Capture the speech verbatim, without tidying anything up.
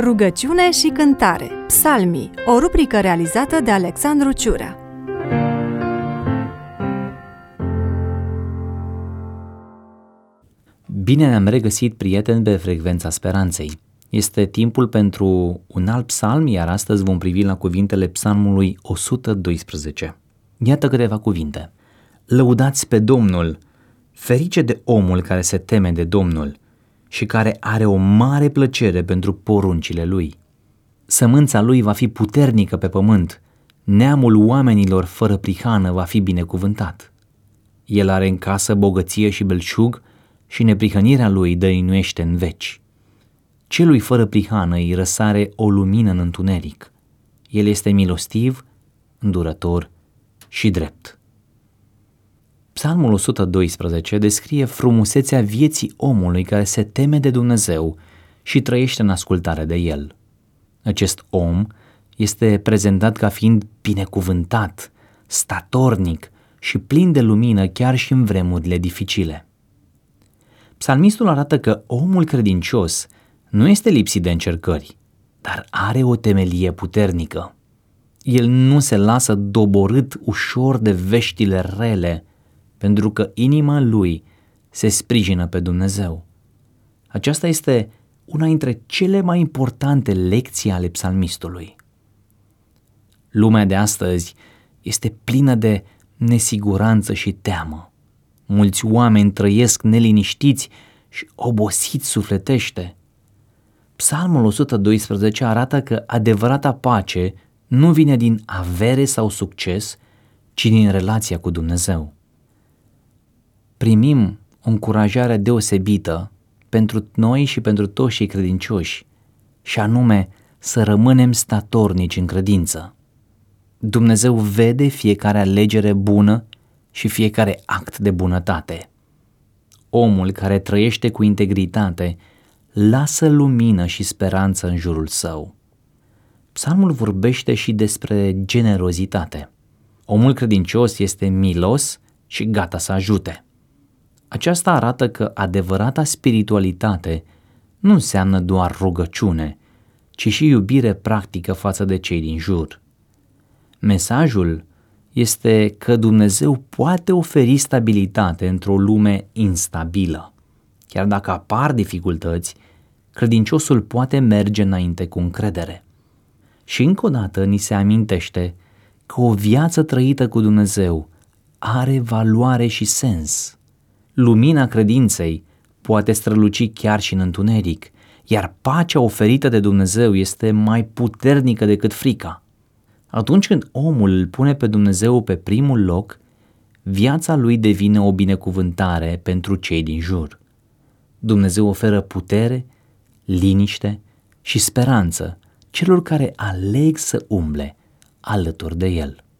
Rugăciune și cântare. Psalmii, o rubrică realizată de Alexandru Ciurea. Bine ne-am regăsit, prieteni, pe Frecvența Speranței. Este timpul pentru un alt psalm, iar astăzi vom privi la cuvintele psalmului o sută doisprezece. Iată câteva cuvinte. Lăudați pe Domnul, ferice de omul care se teme de Domnul și care are o mare plăcere pentru poruncile lui. Sămânța lui va fi puternică pe pământ, neamul oamenilor fără prihană va fi binecuvântat. El are în casă bogăție și belșug și neprihănirea lui dăinuiește în veci. Celui fără prihană îi răsare o lumină în întuneric. El este milostiv, îndurător și drept. Psalmul o sută doisprezece descrie frumusețea vieții omului care se teme de Dumnezeu și trăiește în ascultare de El. Acest om este prezentat ca fiind binecuvântat, statornic și plin de lumină chiar și în vremurile dificile. Psalmistul arată că omul credincios nu este lipsit de încercări, dar are o temelie puternică. El nu se lasă doborât ușor de veștile rele, pentru că inima lui se sprijină pe Dumnezeu. Aceasta este una dintre cele mai importante lecții ale psalmistului. Lumea de astăzi este plină de nesiguranță și teamă. Mulți oameni trăiesc neliniștiți și obosiți sufletește. Psalmul o sută doisprezece arată că adevărata pace nu vine din avere sau succes, ci din relația cu Dumnezeu. Primim o încurajare deosebită pentru noi și pentru toți cei credincioși, și anume să rămânem statornici în credință. Dumnezeu vede fiecare alegere bună și fiecare act de bunătate. Omul care trăiește cu integritate lasă lumină și speranță în jurul său. Psalmul vorbește și despre generozitate. Omul credincios este milos și gata să ajute. Aceasta arată că adevărata spiritualitate nu înseamnă doar rugăciune, ci și iubire practică față de cei din jur. Mesajul este că Dumnezeu poate oferi stabilitate într-o lume instabilă. Chiar dacă apar dificultăți, credinciosul poate merge înainte cu încredere. Și încă o dată ni se amintește că o viață trăită cu Dumnezeu are valoare și sens. Lumina credinței poate străluci chiar și în întuneric, iar pacea oferită de Dumnezeu este mai puternică decât frica. Atunci când omul îl pune pe Dumnezeu pe primul loc, viața lui devine o binecuvântare pentru cei din jur. Dumnezeu oferă putere, liniște și speranță celor care aleg să umble alături de El.